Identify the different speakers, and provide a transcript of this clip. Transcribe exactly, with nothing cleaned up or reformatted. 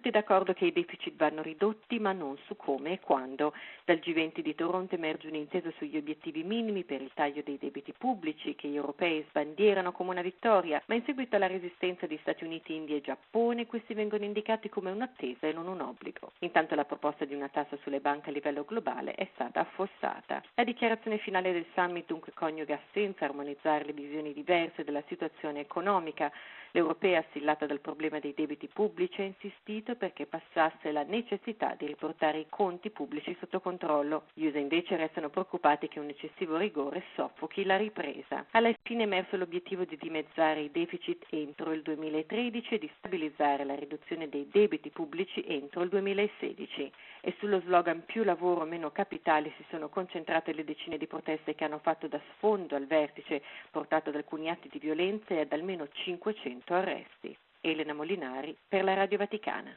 Speaker 1: tutti d'accordo che i deficit vanno ridotti, ma non su come e quando. Dal G venti di Toronto emerge un'intesa sugli obiettivi minimi per il taglio dei debiti pubblici che gli europei sbandierano come una vittoria, ma in seguito alla resistenza di Stati Uniti, India e Giappone questi vengono indicati come un'attesa e non un obbligo. Intanto la proposta di una tassa sulle banche a livello globale è stata affossata. La dichiarazione finale del summit dunque coniuga senza armonizzare le visioni diverse della situazione economica. L'europea, assillata dal problema dei debiti pubblici, ha insistito perché passasse la necessità di riportare i conti pubblici sotto controllo. Gli U S A invece restano preoccupati che un eccessivo rigore soffochi la ripresa. Alla fine è emerso l'obiettivo di dimezzare i deficit entro il duemilatredici e di stabilizzare la riduzione dei debiti pubblici entro il duemilasedici. E sullo slogan più lavoro meno capitali si sono concentrate le decine di proteste che hanno fatto da sfondo al vertice, portato ad alcuni atti di violenza e ad almeno cinquecento arresti. Elena Molinari per la Radio Vaticana.